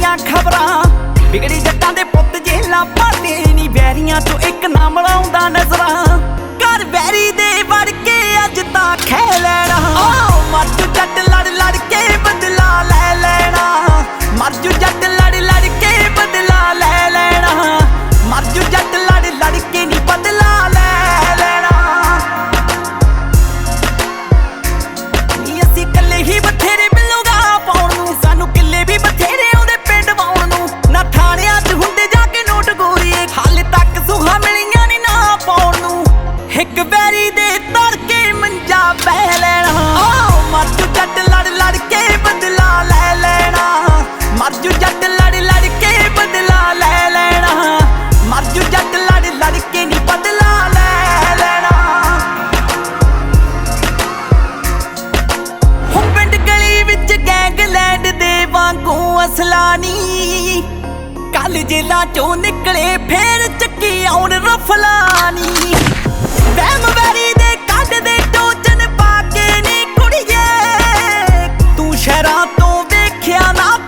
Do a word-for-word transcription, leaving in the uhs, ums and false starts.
ਦੀਆਂ ਖਬਰਾਂ। ਵਿਗੜੀ ਜੱਟਾਂ ਦੇ ਪੁੱਤ ਜੇਲਾਂ ਪਾਲੇ ਨੀ ਵੈਰੀਆਂ ਤੋਂ ਇੱਕ ਨਾ ਮਿਲਾਉਂਦਾ ਨਜ਼ਰਾਂ। ਘਰ ਵੈਰੀ ਦੇ ਵੜ ਕੇ ਅੱਜ ਤਾਂ ਖੈ ਲੈਣਾ। ਓ ਮਰਜੂ ਜੱਟ ਲੜ ਲੜ ਕੇ ਬਦਲਾ ਲੈ ਲੈਣਾ। ਮਰਜੂ ਜੱਟ ਲੜ ਲੜ ਕੇ ਬਦਲਾ ਲੈ ਲੈਣਾ। ਮਰਜੂ ਜੱਟ ਲੜ ਲੜ ਕੇ ਨੀ ਬਦਲਾ ਲੈ ਲੈਣਾ। ਨੀ ਅਸੀਂ ਕੱਲੇ ਹੀ ਬਥੇਰੇ ਮਿਲੂਗਾ ਪਾਉਣ ਨੂੰ। ਸਾਨੂੰ ਕਿੱਲੇ ਵੀ ਬਥੇਰੇ ਆਉਂਦੇ ਪਿੰਡ ਵਾਉਣ ਨੂੰ। ਨਾ ਥਾਣਿਆਂ 'ਚ ਹੁੰਦੇ ਜਾ ਕੇ ਨੋਟ ਗੋਰੀਏ। ਹਾਲੇ ਤੱਕ ਸੁਹਾ ਮਿਲੀਆਂ ਨੀ ਨਾ ਪਾਉਣ ਨੂੰ। ਇੱਕ ਵੈਰੀ ਦੇ ਤੜਕੇ ਮੰਜਾ ਬਹਿ ਲੈਣਾ। ਓ ਮਰਜੂ ਜੱਟ ਲੜ ਲੜ ਕੇ ਬਦਲਾ ਲੈ ਲੈਣਾ। ਮਰਜੂ ਜੱਟ ਲੜ ਲੜ ਕੇ ਬਦਲਾ ਲੈ ਲੈਣਾ। ਮਰਜੂ ਜੱਟ ਲੜ ਲੜ ਕੇ ਨੀ ਬਦਲਾ ਲੈ ਲੈਣਾ। ਹੋ ਪਿੰਡ ਗਲੀ ਵਿੱਚ ਗੈਂਗਲੈਂਡ ਦੇ ਵਾਂਗੂ ਅਸਲਾ ਨੀ। ਕੱਲ ਜੇਲਾਂ ਚੋਂ ਨਿਕਲੇ ਫੇਰ ਚੱਕੀ ਆਉਣ ਰਫਲਾਨੀ। ਵਹਿਮ ਵੈਰੀ ਦੇ ਕੱਢਦੇ ਟੋਚਨ ਪਾ ਕੇ ਨੀ ਕੁੜੀਏ। ਤੂੰ ਸ਼ਹਿਰਾਂ ਤੋਂ ਵੇਖਿਆ ਨਾ